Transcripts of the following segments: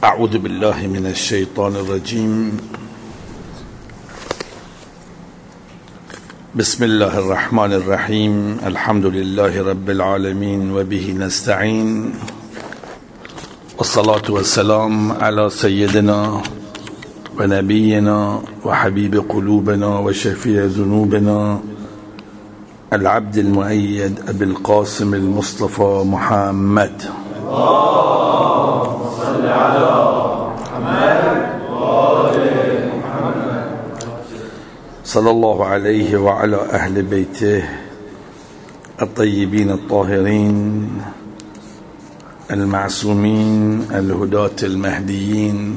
أعوذ بالله من الشيطان الرجيم. بسم الله الرحمن الرحيم. الحمد لله رب العالمين وبه نستعين، والصلاة والسلام على سيدنا ونبينا وحبيب قلوبنا وشفيع ذنوبنا العبد المؤيد أبي القاسم المصطفى محمد. صل على محمد وآل محمد. صلى الله عليه وعلى أهل بيته الطيبين الطاهرين المعصومين الهداة المهديين،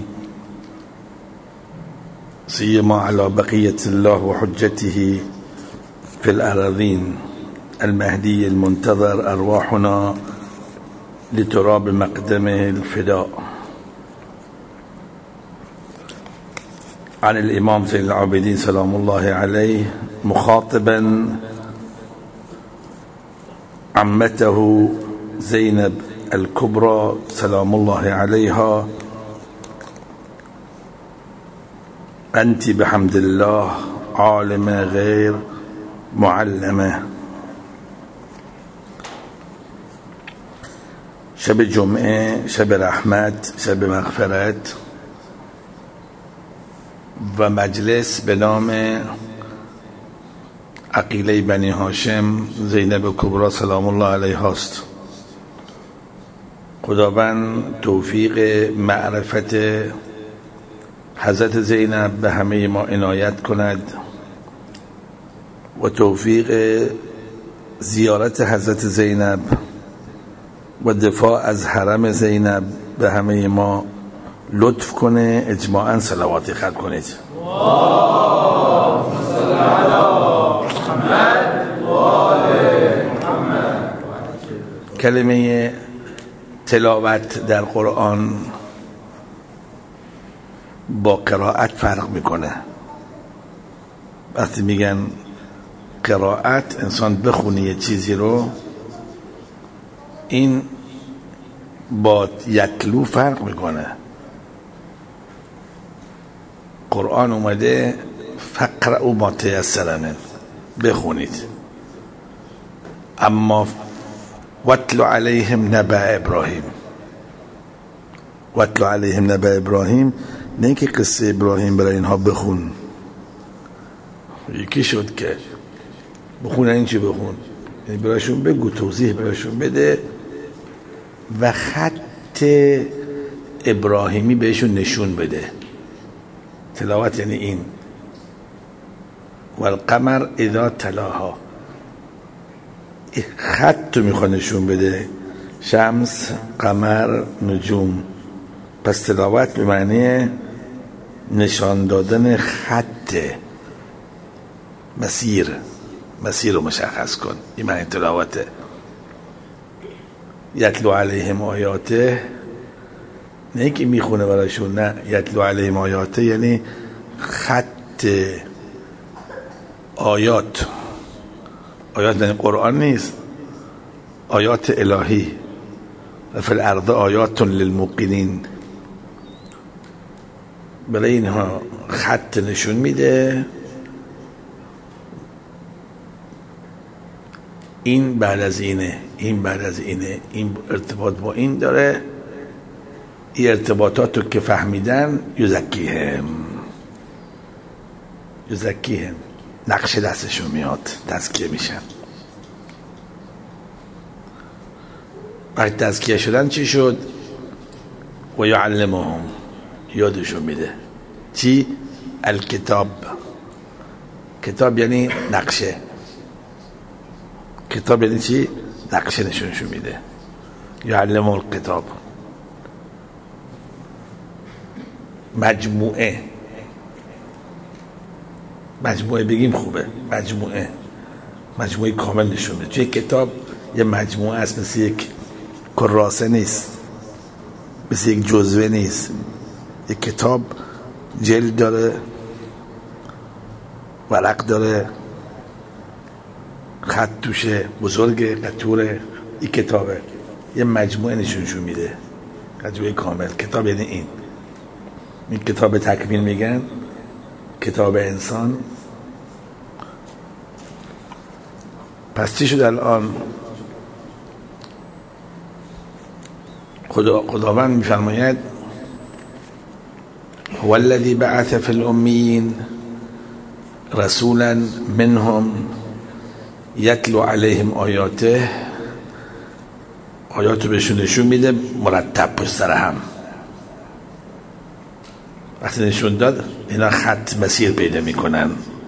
سيما على بقية الله وحجته في الأراضين. المهدي المنتظر أرواحنا لتراب مقدمه الفداء. عن الإمام زين العابدين سلام الله عليه مخاطبا عمته زينب الكبرى سلام الله عليها: أنت بحمد الله عالمة غير معلمة. شب جمعه، شب رحمت، شب مغفرت و مجلس به نام عقیله بنی هاشم زینب کبرا سلام الله علیها است. خداوند توفیق معرفت حضرت زینب به همه ما عنایت کند و توفیق زیارت حضرت زینب و دفاع از حرم زینب به همه ما لطف کنه. اجماعاً صلوات ختم کنید. اللهم صل علی محمد و آل محمد. کلمه تلاوت در قرآن با قرائت فرق میکنه. وقتی میگن قرائت، انسان بخونه یه چیزی رو، این با یتلو فرق میکنه. قرآن اومده فقرأوا ما تیسر منه، بخونید. اما واتل علیهم نبأ ابراهیم، واتل علیهم نبأ ابراهیم نه که قصه ابراهیم برای اینها بخون. یکی شد که بخون، این چی بخون؟ یعنی برایشون بگو، توضیح برایشون بده و خط ابراهیمی بهشون نشون بده. تلاوت یعنی این والقمر اذا تلاها، خط رو میخواد نشون بده، شمس، قمر، نجوم. پس تلاوت به معنی نشان دادن خط، مسیر رو مشخص کن. این معنی تلاوته. یتلو علیهم آیاته نه که میخونه برایشون، نه، یتلو علیهم آیاته یعنی خط آیات. آیات یعنی قرآن نیست، آیات الهی. و فی الارض آیات للموقنین. برای اینها خط نشون میده. این بعد از اینه، این بعد از اینه، این ارتباط با این داره. این ارتباطات رو که فهمیدن یزکیهم، نقش دستشون میاد، تزکیه میشن. وقتی تزکیه شدن چی شد؟ و یعلمهم، یادشون میده. چی؟ الکتاب. کتاب یعنی نقشه. کتاب یعنی چی؟ نقشه نشونشون میده. یعلم الکتاب. مجموعه بگیم خوبه. مجموعه کامل نشون میده. توی کتاب یه مجموعه است، مثل یک کراسه نیست، مثل یک جزوه نیست. یک کتاب جلد داره، ورق داره، خط توشه، بزرگ، قطوره. این کتابه یه مجموعه نشونشون میده. مجموعه کامل. کتاب یعنی این کتاب تکمیل میگن، کتاب انسان. پس چی شد الان؟ خداوند میفرماید هو الذی بعث فی الامیین رسولا منهم یتلو علیهم آیاته. آیاتو بهشون نشون میده مرتب پشت سر هم. وقتی نشون داد اینا خط مسیر پیدا میکنن.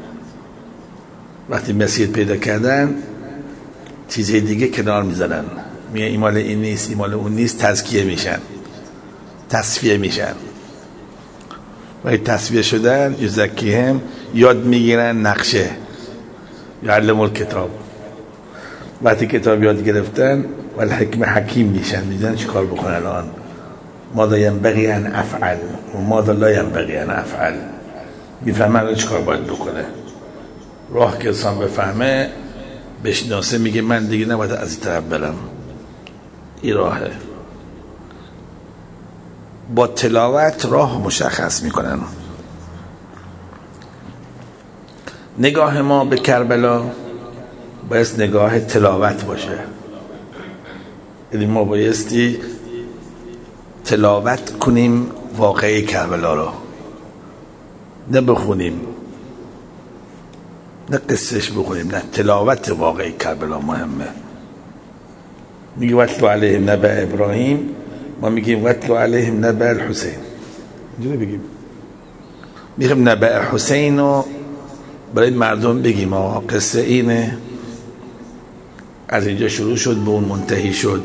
وقتی مسیر پیدا کردن چیزهای دیگه کنار میذارن، میگه این مال این نیست، این مال اون نیست، تزکیه میشن، تصفیه میشن. وقتی تصفیه شدن یزکیهم، یاد میگیرن نقشه، یعلم الکتاب. وقتی کتاب یاد گرفتن والحکم حکیم میشن، میدونن چی کار بکنن الان. ماذا ینبغی ان افعل و ماذا لا ینبغی ان افعل. میفهمن الان چی کار باید بکنه. راه که انسان بفهمه بشناسه، میگه من دیگه نباید از این طرف برم، این راهه. با تلاوت راه مشخص میکنن. نگاه ما به کربلا باید نگاه تلاوت باشه. یعنی ما بایستی تلاوت کنیم واقعی کربلا رو، نه بخونیم، نه قصهش بخونیم، نه تلاوت واقعی کربلا مهمه. میگه واتلو علیهم نبأ ابراهیم، ما میگیم واتلو علیهم نبأ الحسین. اینجوری بگیم، میگیم نبأ حسین رو برای مردم بگیم آقا قصه اینه، از اینجا شروع شد به اون منتهی شد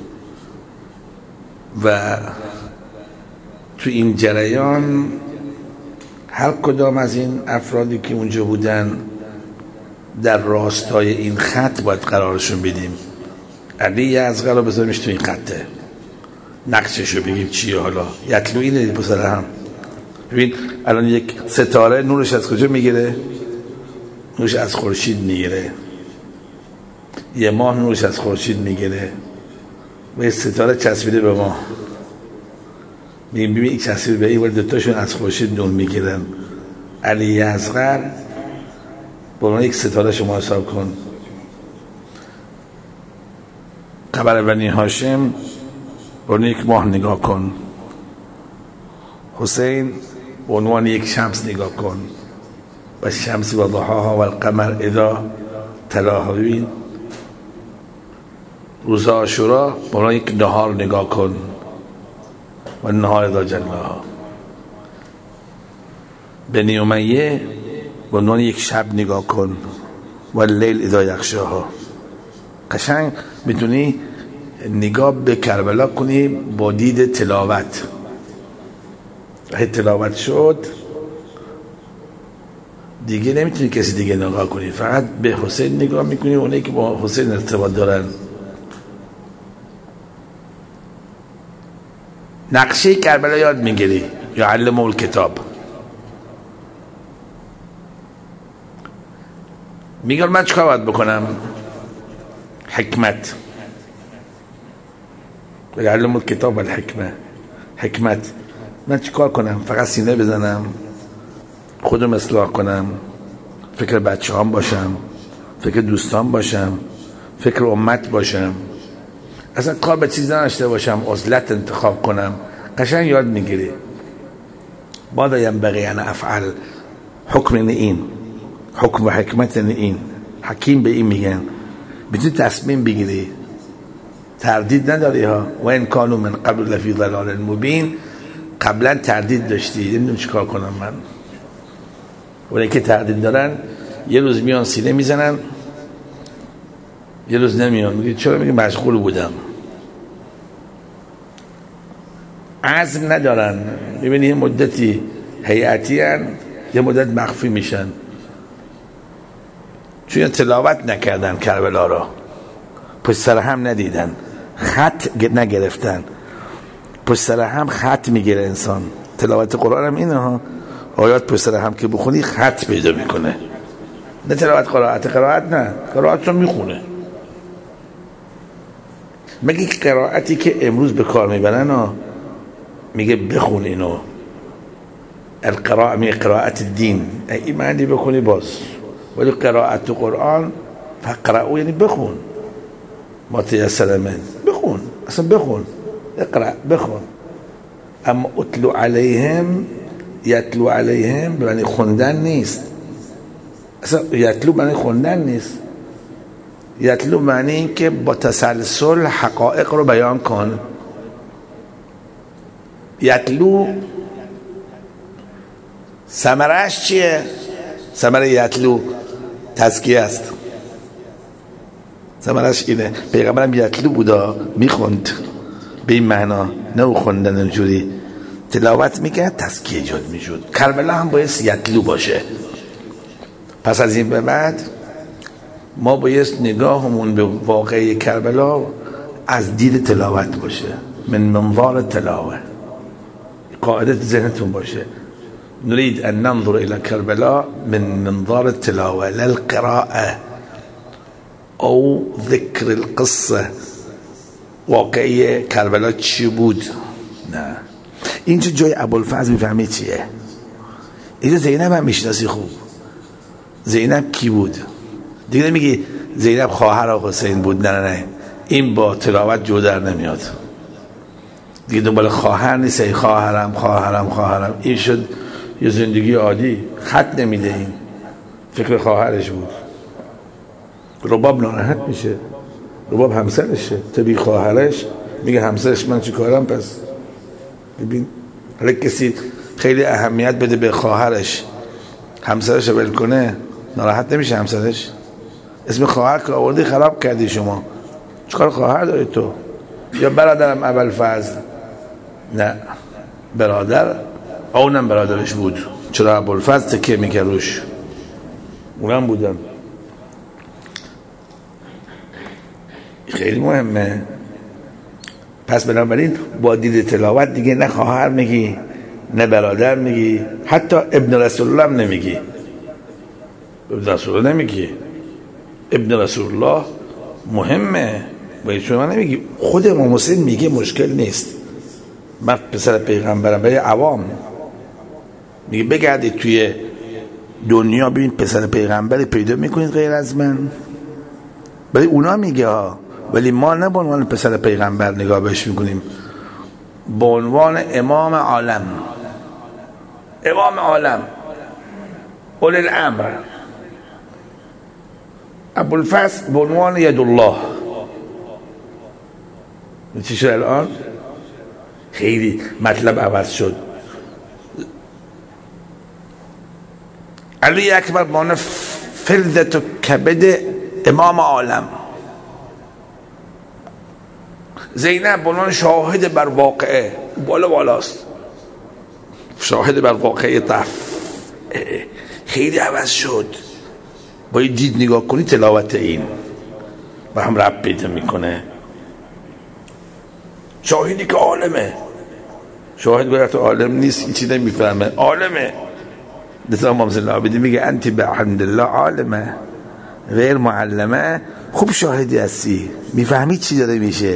و تو این جریان هر کدام از این افرادی که اونجا بودن در راستای این خط باید قرارشون بدیم. علی اصغر رو بذاریمش تو این خطه، نقششو بگیم چیه. حالا یتلو اینه پسر هم. ببین الان یک ستاره نورش از کجا میگیره؟ نورش از خورشید میگیره. یه ماه نورش از خورشید میگیره و یه ستاره چسبیده به ما. ببین این چسبیده به این، دوتاشون از خورشید نور میگیرن. علی اصغر با من یک ستاره شما حساب کن. قمر بنی هاشم با یک ماه نگاه کن. حسین به عنوان یک شمس نگاه کن. و شمس و ضحاها و القمر اذا تلاها. ببین روز عاشورا به عنوان یک نهار نگاه کن. و نهار اذا جلاها. بنی امیه به عنوان یک شب نگاه کن. و لیل اذا یغشاها. قشنگ میتونی نگاه به کربلا کنی با دید تلاوت. تلاوت شد دیگه نمیتونی کسی دیگه نگاه کنی، فقط به حسین نگاه میکنی، اونایی که با حسین ارتباط دارن. نقشه کربلا یاد میگیری، یعلم الکتاب. میگم من چیکار باید بکنم؟ حکمت. یعلم الکتاب و الحکمه. حکمت. من چیکار کنم؟ فقط سینه بزنم، خودم اصلاح کنم، فکر بچه هم باشم، فکر دوستان باشم، فکر امت باشم، اصلا کار به چیز نداشته باشم، عزلت انتخاب کنم. قشنگ یاد میگیری. ماذا ینبغی ان افعل. حکم این، حکم و حکمت این. حکیم به این میگن. میتونی تصمیم بگیری، تردید نداری ها. و این کانوا من قبل لفی ضلال مبین. قبلا تردید داشتی، نمیدونم چیکار کنم من. اونایی که تردید دارن یه روز میان سینه میزنن، یه روز نمیان. میگه چرا؟ میگه مشغول بودم. عزم ندارن. میبینی یه مدتی هیئتی هن، یه مدت مخفی میشن، چون تلاوت نکردن کربلا را، پشت سر هم ندیدن، خط نگرفتن. پشت سر هم خط میگیره انسان. تلاوت قرآن هم اینه ها، آیات پشت سر هم که بخونی خط پیدا میکنه. نه تلاوت قرائت نه، قرائت رو میخونه. مگه قرائتی که امروز به کار میبرن ها، میگه بخون اینو. القراءه میگه قرائت الدین، این معنی بکنی باز، ولی قرائت قرآن فقرأو یعنی بخون، ما تیسر من بخون، اصلا بخون، اقرأ بخون. اما اتلو علیهم، یتلو علیهم به معنی خوندن نیست، اصلا یتلو معنی خوندن نیست. یتلو معنی این که با تسلسل حقایق رو بیان کن. یتلو ثمرش چیه؟ ثمره یتلو تزکیه است، ثمرش اینه. پیغمبرم یتلو بودا، میخوند به این معنا، نه او خوندن اونجوری، تلاوت میکرد تزکیه ایجاد میشد. کربلا هم باید یتلو باشه. پس از این به بعد ما باید نگاهمون به واقعه کربلا از دید تلاوت باشه، من منظار تلاوه. قاعده ذهنتون باشه، نريد ان ننظر الى کربلا من منظار التلاوه لا القراءه او ذکر القصه. واقعی کربلا چی بود؟ نه. اینجا جای ابوالفضل میفهمی چیه. اینجا زینب هم میشناسی خوب. زینب کی بود؟ دیگه نمیگی زینب خواهر حسین بود، نه نه نه، این با تلاوت جو در نمیاد دیگه. دنبال خواهر نیست، ای خواهرم خواهرم خواهرم، این شد یه زندگی عادی، خط نمیده. این فکر خواهرش بود. رباب ناراحت میشه، رباب همسرشه، طبیعی خواهرش میگه همسرش من چی کارم؟ پس ببین، هر کسی خیلی اهمیت بده به خواهرش، همسرش رو ول کنه ناراحت نمیشه همسرش؟ اسم خواهر که آوردی خراب کردی شما. چیکار خواهر داری تو؟ یا برادرم ابوالفضل؟ نه، برادر، اونم برادرش بود. چرا ابوالفضل تکیه میکرد روش؟ اونم بودن. خیلی مهمه. پس بنابراین با دید تلاوت دیگه نه خواهر میگی نه برادر میگی، حتی ابن رسول الله هم نمیگی. ابن رسول الله نمیگی، ابن رسول الله مهمه، باید شما نمیگی. خود امام حسین میگه مشکل نیست، من پسر پیغمبرم. برای عوام میگه بگردید توی دنیا ببین پسر پیغمبری پیدا میکنید غیر از من. برای اونا میگه ها، ولی ما نه به عنوان پسر پیغمبر نگاه بهش میکنیم، به عنوان امام عالم. امام عالم، اول الامر. ابوالفضل به عنوان ید الله. چی شد الان؟ خیلی مطلب عوض شد. علی اکبر به عنوان فلذت و کبد امام عالم. زینب به عنوان شاهد بر واقعه، بالاست، شاهد بر واقعه طف. خیلی عوض شد. باید دید نگاه کنی تلاوت این و هم رب پیدا میکنه. شاهدی که عالمه، شاهد گوید عالم نیست، این چی نمیفهمه، عالمه. لذا امام زین العابدین میگه انت بحمد الله عالمه غیر معلمه. خوب شاهدی هستی، میفهمی چی داره میشه.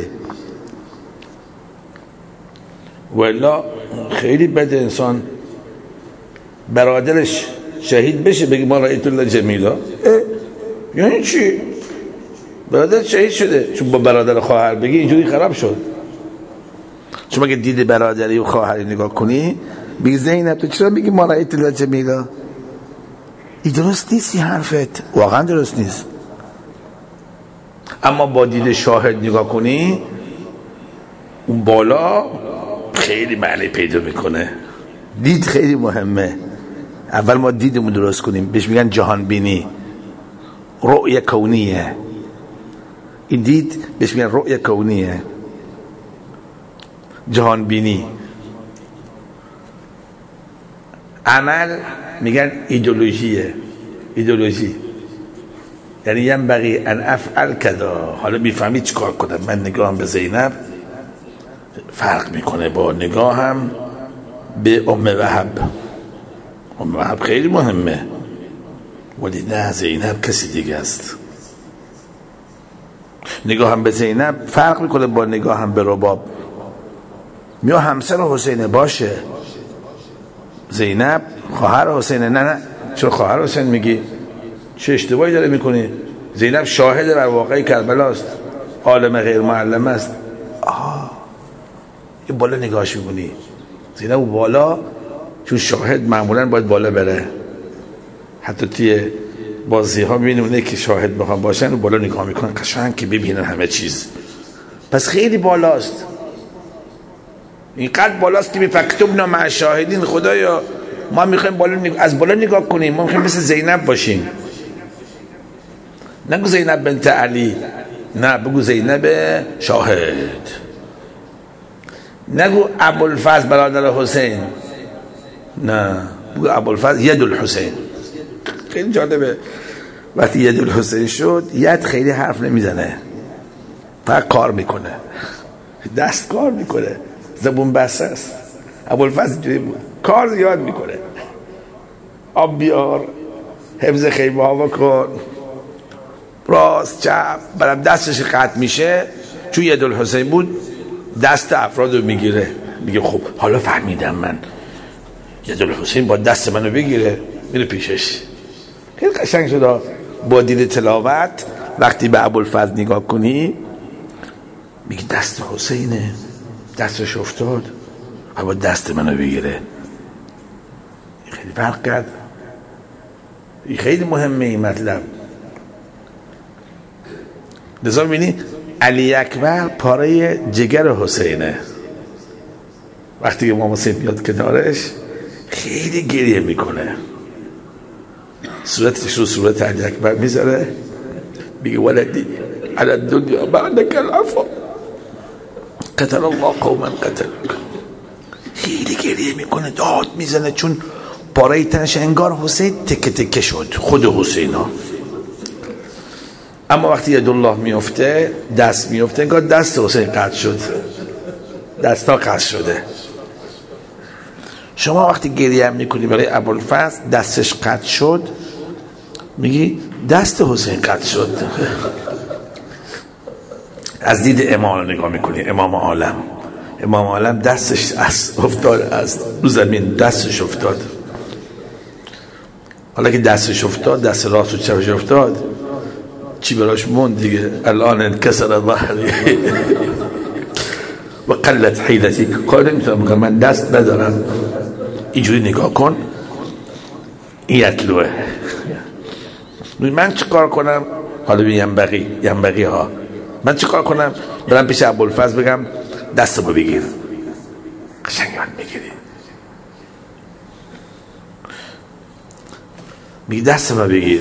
والا خیلی بده انسان برادرش شهید بشه بگی ما رأیت الله جمیلا. یعنی چی؟ برادر شهید شده، چون با برادر خواهر بگی اینجوری خراب شد. شما اگه دید برادری و خواهری نگاه کنی بگی زینب تو چرا بگی ما رأیت الله جمیلا؟ این درست نیست، این حرفت واقعا درست نیست. اما با دید شاهد نگاه کنی اون بالا خیلی معنی پیدا میکنه. دید خیلی مهمه. اول ما دیدمون درست کنیم، بهش میگن جهان بینی، رؤیه کونیه. این دید بهش میگن رؤیه کونیه، جهان بینی. عمل میگن ایدئولوژیه، ایدئولوژی یعنی ینبغی ان افعل کذا. حالا میفهمی چیکار کنم. من نگاهم به زینب فرق میکنه با نگاهم به ام وهب. ام وهب خیلی مهمه، ولی نه، زینب کسی دیگه است. نگاهم به زینب فرق میکنه با نگاهم به رباب. میگه همسر حسین باشه، زینب خواهر حسینه. نه چرا خواهر حسین میگی؟ چه اشتباهی داره میکنی؟ زینب شاهد بر واقعه کربلا است، عالم غیر معلم است. یه بالا نگاهش میکنی، زینب بالا، چون شاهد معمولا باید بالا بره. حتی توی بازی ها میبینیم اونه که شاهد بخوام باشن و بالا نگاه میکنن قشنگ که ببینن همه چیز. پس خیلی بالاست، اینقدر بالاست که فکتبنا مع شاهدین. خدایا ما میخوایم از بالا نگاه کنیم، ما میخوایم مثل زینب باشیم. نگو زینب بنت علی، نه بگو زینب شاهد. نگو ابوالفضل برادر حسین، نه بگو ابوالفضل ید الحسین. خیلی جالبه وقتی ید الحسین شد، ید خیلی حرف نمیزنه، فقط کار میکنه، دست کار میکنه، زبون بسته است. ابوالفضل اینجوری بود، کار زیاد میکنه، آب بیار، حفظ خیمه ها بکن، راست چپ. برام دستش قطع میشه، چون ید الحسین بود دست افراد رو میگیره، میگه خب حالا فهمیدم من، ید الحسین با دست منو بگیره، میره پیشش. خیلی قشنگ شد با دید تلاوت. وقتی به ابوالفضل نگاه کنی میگه دست حسینه، دستش افتاد، با دست منو بگیره. خیلی فرق کرد. خیلی مهمه این مطلب. لذا ببینی علی اکبر پاره جگر حسینه. وقتی امام حسین میاد کنارش خیلی گریه میکنه، صورتش رو صورت علی اکبر میذاره، میگه ولدی علی الدنیا بعدک العفو قتل الله قوما قتلک. خیلی گریه میکنه، داد میزنه، چون پاره تنش انگار حسین تکه تکه شد، خود حسین ها. اما وقتی ید الله میفته، دست میفته، انگار دست حسین قطع شد، دست ها قطع شده. شما وقتی گریه میکنی برای ابوالفضل دستش قطع شد، میگی دست حسین قطع شد. از دید امام نگاه میکنی، امام عالم دستش افتاد از رو زمین، دستش افتاد. حالا که دستش افتاد، دست راست و چپش افتاد، چی براش موند دیگه؟ الان انکسر ظهری و قلت حیلتی. کار نمیتونم بگم من دست ندارم. اینجوری نگاه کن، این یتلوه. من چه کار کنم؟ حالا ینبغی ها، من چه کار کنم؟ برم پیش ابوالفضل بگم دستمو بگیر، قشنگ من میگیری، میگی دستمو بگیر.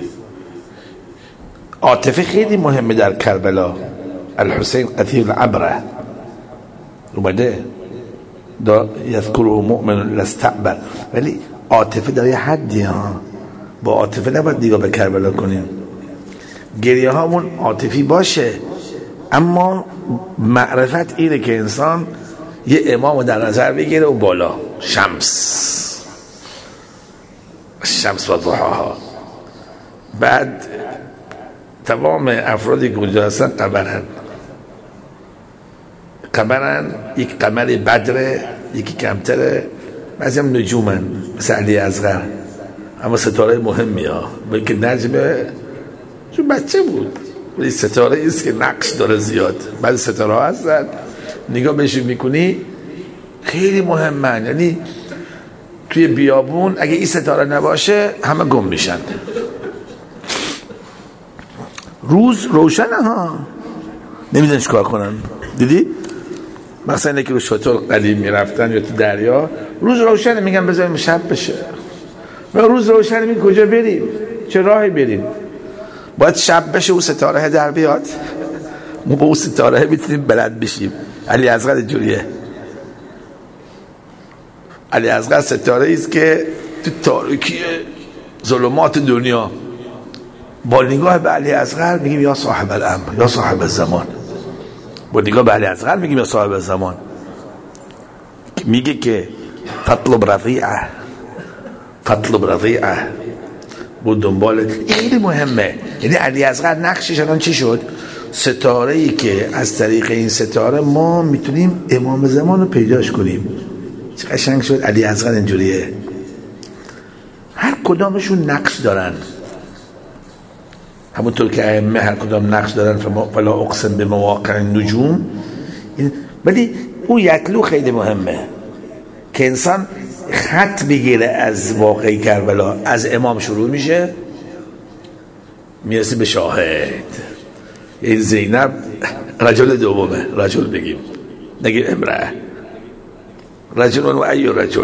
عاطفه خیلی مهمه در کربلا. الحسین قتیل العبره اومده یذکره مؤمن لستعبر، ولی عاطفه در یه حدی ها. با عاطفه نباید نگاه به کربلا کنیم. گریه هامون عاطفی باشه، اما معرفت اینه که انسان یه امامو در نظر بگیره و بالا، شمس و ضحاها. بعد تمام افرادی که اونجا هستن قمرن، یک قمر بدره، یکی کمتره، بعضی هم نجومن مثل علی اصغر، اما ستاره مهمی ها، بلکه نجمه چون بچه بود، ولی ستاره ایست که نقش داره زیاد. بعضی ستاره ها هستن نگاه بهشون میکنی خیلی مهمن، یعنی توی بیابون اگه این ستاره نباشه همه گم میشن. روز روشنه ها، نمیدونن چیکار کنن. دیدی مثلا اینه که رو شطور قدیم میرفتن یا تو دریا، روز روشنه، میگن بذاریم شب بشه. ما روز روشنه، میگن کجا بریم، چه راهی بریم؟ باید شب بشه و ستاره در بیاد، ما با اون ستاره میتونیم بلد بشیم. علی اصغر اینجوریه. علی اصغر ستاره ایست که تو تاریکی ظلمات دنیا، با نگاه به علی اصغر میگیم یا صاحب الامر یا صاحب الزمان. با نگاه به علی اصغر میگیم یا صاحب الزمان. میگه که فطلب رضیعه بود دنبال. خیلی مهمه. یعنی علی اصغر نقشش الان چی شد؟ ستاره‌ای که از طریق این ستاره ما میتونیم امام زمان رو پیداش کنیم. چه قشنگ شد. علی اصغر اینجوریه، هر کدامشون نقش دارن، همونطور که ائمه هر کدام نقش دارن. فلا اقسم به مواقع النجوم. ولی اون یتلو خیلی مهمه که انسان خط بگیره از واقعی کربلا. از امام شروع میشه میرسی به شاهد. این زینب رجل دومه، رجل بگیم نگیم امرأه، رجل و ای رجل،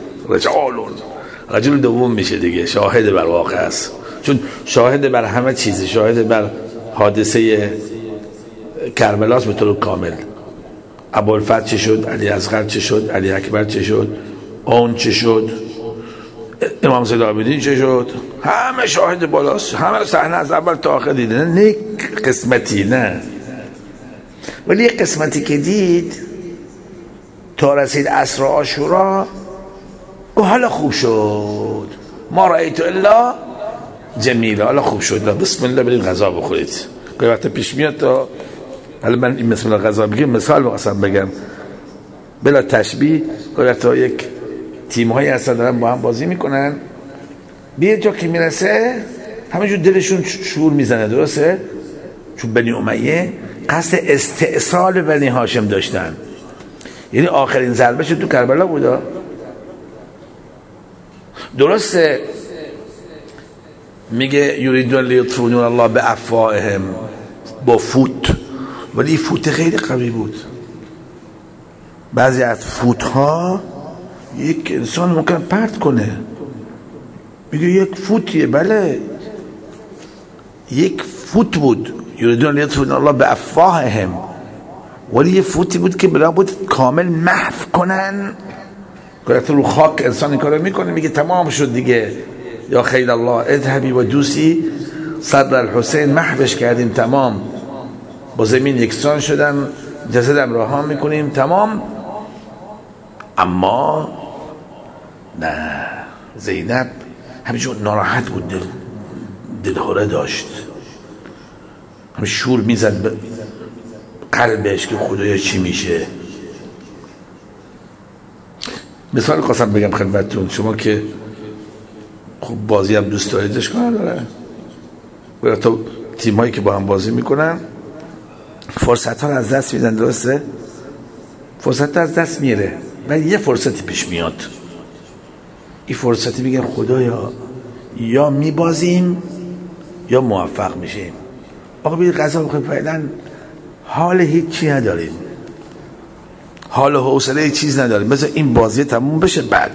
رجل دوم میشه دیگه، شاهد بر واقع است، چون شاهد بر همه چیزه، شاهد بر حادثه کربلاس به طور کامل. ابوالفتح چه شد، علی اصغر چه شد، علی اکبر چه شد، اون چه شد، امام زین العابدین چه شد، همه شاهد بالاست، همه صحنه از اول تا آخر دیده. نه قسمتی، نه، ولی یک قسمتی که دید تا رسید عصر عاشورا و حالا خوب شد، ما رأیت الا جمیلا، حالا خوب شد، بسم الله برید غذا بخورید. که وقت پیش میاد تا حالا من این بسم الله غذا بگیم مثال بقصم بگم بلا تشبیه، که وقت یک تیم هایی هستن دارن با هم بازی میکنن، به جا که میرسه همینجور دلشون شور میزنه، درسته؟ چون بنی امیه قصد استئصال بنی هاشم داشتن، یعنی آخرین ضربهش تو کربلا بودا، درسته؟ میگه یریدون لیطفئوا نور الله بافواههم، با فوت، ولی فوت خیلی قوی بود. بعضی از فوت ها یک انسان ممکن پرت کنه. میگه یک فوتیه، بله یک فوت بود، یریدون لیطفئوا نور الله بافواههم، ولی یه فوتی بود که بلا بود کامل محو کنن. که رو خاک انسان این کارو میکنه، میگه تمام شد دیگه، یا خیل الله اذهبی و دوسی صدر الحسین، محوش کردیم تمام، با زمین یکسان شدن، جسدم رها میکنیم تمام. اما نه، زینب همینجور ناراحت بود، دلهوره داشت، همین شور میزد به قلبش که خدایا چی میشه. مثال قسم بگم خدمتتون، شما که خوب بازی هم دوست دارید، اشکال نداره، باید تا تیم هایی که با هم بازی میکنن فرصت ها از دست میدن، درسته؟ فرصت ها از دست میره، ولی یه فرصتی پیش میاد، این فرصتی میگن خدایا یا میبازیم یا موفق میشیم. آقا بید قضا بخواه، فعلا حال هیچی نداریم، حال و حوصله چیز نداریم، بذار این بازی تموم بشه. بعد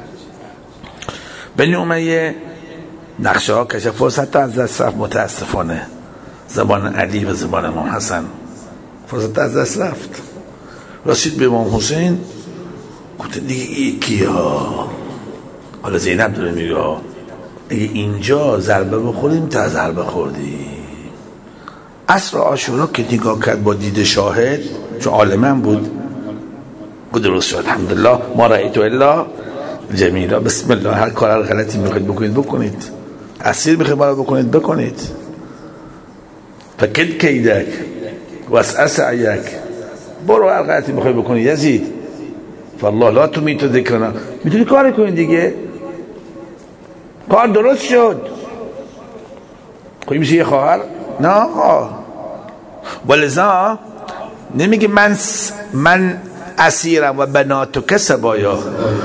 بنی امیه نقشه ها کشه، فرصت ها از دست رفت، متاسفانه زبان علی و زبان امام حسن فرصت از دست رفت. رسید به امام حسین، گفت دیگه یکی ها، حالا زینب داره میگه اگه اینجا ضربه بخوریم تا ضربه خوردیم. عصر عاشورا که نگاه کرد با دید شاهد، چون عالمم بود، گفت درست شد، الحمدلله ما رأیت الا جمیلا، بسم الله، هر کار غلطی میخواید بکنید بکنید، اسیر میخواید بالا بکنید بکنید، فکد کیدک واسع سعیک، برو هر غلطی میخواید بکنید یزید، فالله لا تمیت ذکرنا، میتونی کار کنید دیگه، کار درست شد. خوی میشه یه خواهر؟ نه آقا، ولذا نمیگه من اسیرم و بناتک سبایا،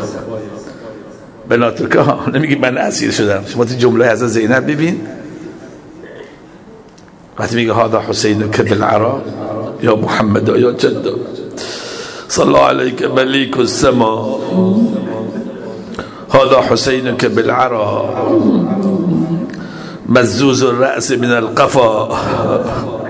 بناتک نمیگه من اسیر شدم. شما تو جمله حضرت زینب ببین، وقتی میگه هذا حسینک بالعرا یا محمد یا جد صلی الله علیک ملیک السما، هذا حسینک بالعرا مزوز الرأس من القفا،